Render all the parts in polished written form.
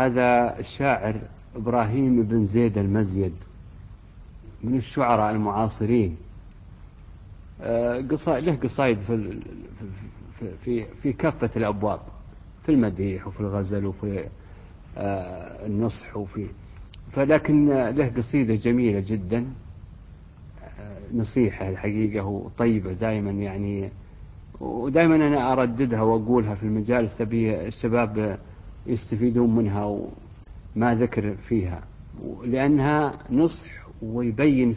هذا الشاعر إبراهيم بن زيد المزيد من الشعراء المعاصرين. له قصائد في كافة الأبواب، في المديح وفي الغزل وفي النصح فلكن له قصيدة جميلة جدا، نصيحة الحقيقة وطيبة دائما يعني، ودائما أنا أرددها وأقولها في المجالس أبي الشباب يستفيدون منها وما ذكر فيها، لأنها نصح ويبين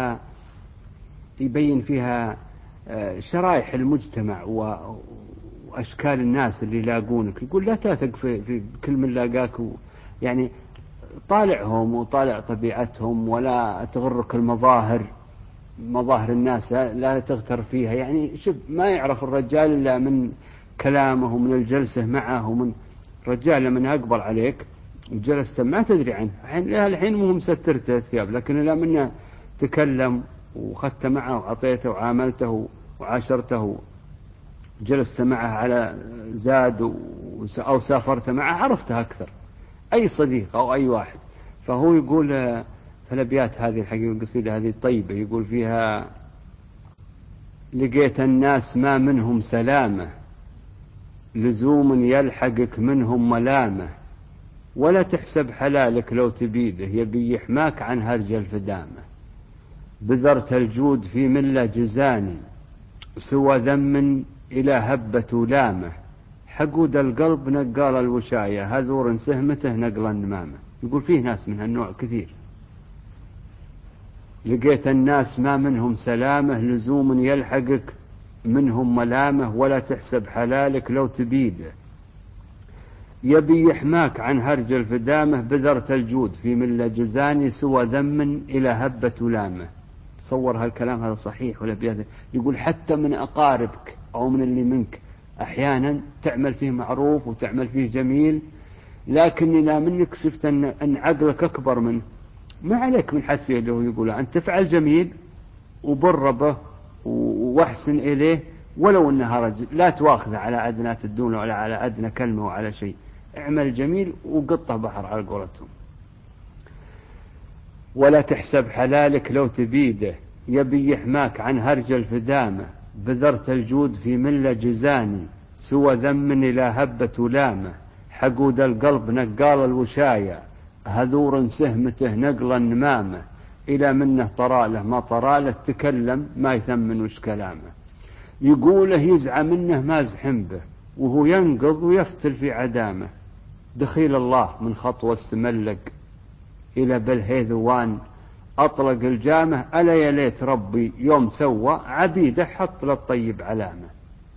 فيها شرائح المجتمع وأشكال الناس اللي يلاقونك. يقول لا تثق في كل من لاقاك، يعني طالعهم وطالع طبيعتهم، ولا تغرك مظاهر الناس لا تغتر فيها. يعني شوف، ما يعرف الرجال إلا من كلامه ومن الجلسة معه، ومن رجال لمن أقبل عليك وجلست ما تدري عنه الحين مو مسترته الثياب، لكن لا منه تكلم وخدت معه وعطيته وعاملته وعاشرته، جلست معه على زاد أو سافرت معه، عرفته أكثر أي صديق أو أي واحد. فهو يقول في الأبيات هذه الحقيقة القصيدة هذه الطيبة، يقول فيها: لقيت الناس ما منهم سلامة، لزوم يلحقك منهم ملامة، ولا تحسب حلالك لو تبيده، يبي يحماك عن هرج الفدامة. بذرت الجود في ملة جزاني، سوى ذم إلى هبة لامة، حقود القلب نقال الوشاية، هذور سهمته نقل النمامة. يقول فيه ناس من هالنوع كثير. لقيت الناس ما منهم سلامة، لزوم يلحقك منهم ملامة، ولا تحسب حلالك لو تبيده، يبي يحماك عن هرج الفدامة. بذرت الجود في ملة جزاني، سوى ذم إلى هبة لامة. تصور هالكلام هذا صحيح ولا بيده؟ يقول حتى من أقاربك أو من اللي منك أحيانا تعمل فيه معروف وتعمل فيه جميل، لكن إذا منك شفت أن عقلك أكبر منه، ما عليك من حسيه له. يقول أن تفعل جميل وبر به واحسن إليه، ولو أنها رجل، لا تواخذه على أدنى تدون ولا على أدنى كلمة وعلى شيء. اعمل جميل وقطه بحر على قولتهم. ولا تحسب حلالك لو تبيده، يبي يحماك عن هرج الفدامة. بذرت الجود في ملة جزاني، سوى ذم إلى هبة لامة، حقود القلب نقال الوشاية، هذور سهمته نقل النمامة. إلى منه طراله ما طراله، تكلم ما يثمن وش كلامه. يقوله يزعى منه ما زحم به، وهو ينقض ويفتل في عدامه. دخيل الله من خطوة استملق، إلى بالهيذوان أطلق الجامة. ألا يا ليت ربي يوم سوى، عبيده حط للطيب علامة.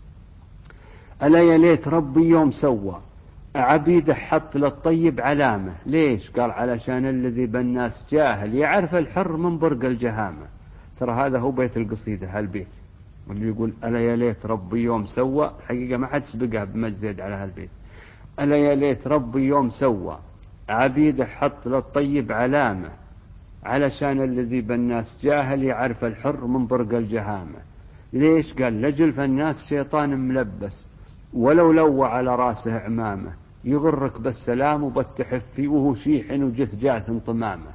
ألا يا ليت ربي يوم سوى، عبيده حط للطيب علامة. ليش؟ قال علشان الذي بالناس جاهل، يعرف الحر من برق الجهامة. ترى هذا هو بيت القصيدة، هالبيت واللي يقول ألا يا ليت ربي يوم سوى، حقيقة ما حد سبقها بمجزد على هالبيت. ألا يا ليت ربي يوم سوى، عبيده حط للطيب علامة، علشان الذي بالناس جاهل، يعرف الحر من برق الجهامة. ليش؟ قال لجل فالناس شيطان ملبس، ولو لوى على راسه عمامة، يغرك بالسلام وبالتحفي، وهو شيح وجث جاث طمامة.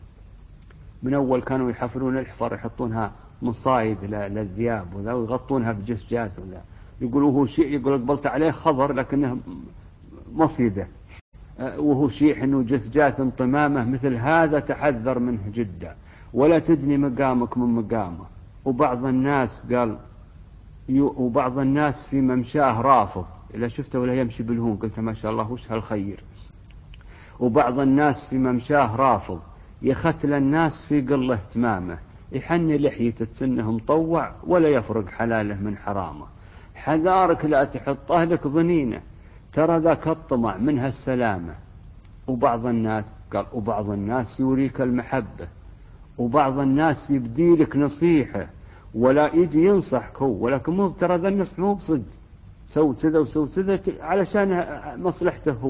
من أول كانوا يحفرون الحفر يحطونها مصايد للذياب وذا، ويغطونها بجث جاث وذا. يقولوا هو شيء، يقول قبلت عليه خضر لكنه مصيده، وهو شيح وجث جاث طمامة. مثل هذا تحذر منه جدا، ولا تدني مقامك من مقامه. وبعض الناس قال وبعض الناس في ممشاه رافض، إلا شفته ولا يمشي بالهون قلت ما شاء الله وش هالخير. وبعض الناس في ممشاه رافض، يختل الناس في قله تمامه. يحن لحيته تسنه مطوع، ولا يفرق حلاله من حرامه. حذارك لا تحطه لك ظنينه، ترى ذاك الطمع منها السلامة. وبعض الناس قال وبعض الناس يوريك المحبة، وبعض الناس يبدي لك نصيحة، ولا يجي ينصحك هو، ولكن مو ترى ذا النصح مو بصدق، سوي كذا وسوي كذا علشان مصلحته هو.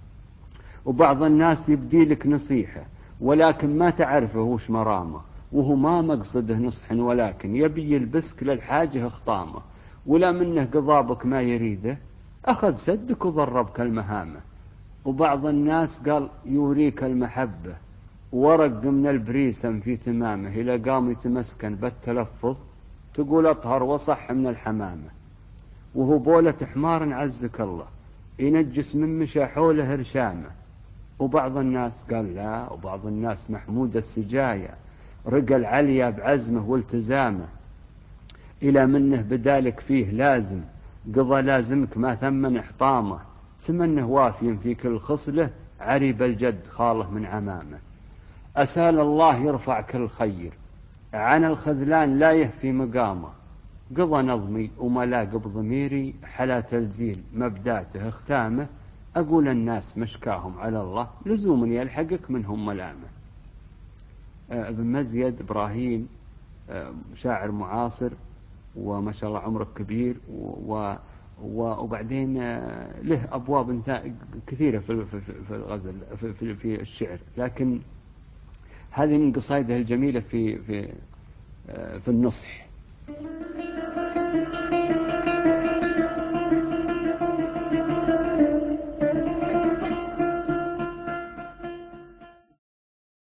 وبعض الناس يبدي لك نصيحة، ولكن ما تعرفه وش مرامه، وهو ما مقصده نصح، ولكن يبي يلبسك للحاجة خطامه. ولا منه قضابك ما يريده، أخذ سدك وضربك المهامة. وبعض الناس قال يوريك المحبة ورق من البريسم في تمامه إلى قام يتمسكن بالتلفظ تقول أطهر وصح من الحمامة، وهو بولة حمار عزك الله ينجس من مشى حوله رشامة. وبعض الناس قال لا، وبعض الناس محمود السجايا رقى العليا بعزمه والتزامه إلى منه بدالك فيه لازم قضى لازمك ما ثمن إحطامه، تمنه وافي في كل خصله عريب الجد خاله من عمامه. أسال الله يرفع كل خير عن الخذلان لا يهفي مقامه، قضى نظمي وملاق بضميري حلا تلزيل مبداته اختامه، أقول الناس مشكاهم على الله لزوم يلحقك منهم ملامه. ابن مزيد إبراهيم شاعر معاصر وما شاء الله عمره كبير، وبعدين له أبواب كثيرة في الغزل في الشعر، لكن هذه من قصائده الجميلة في النصح.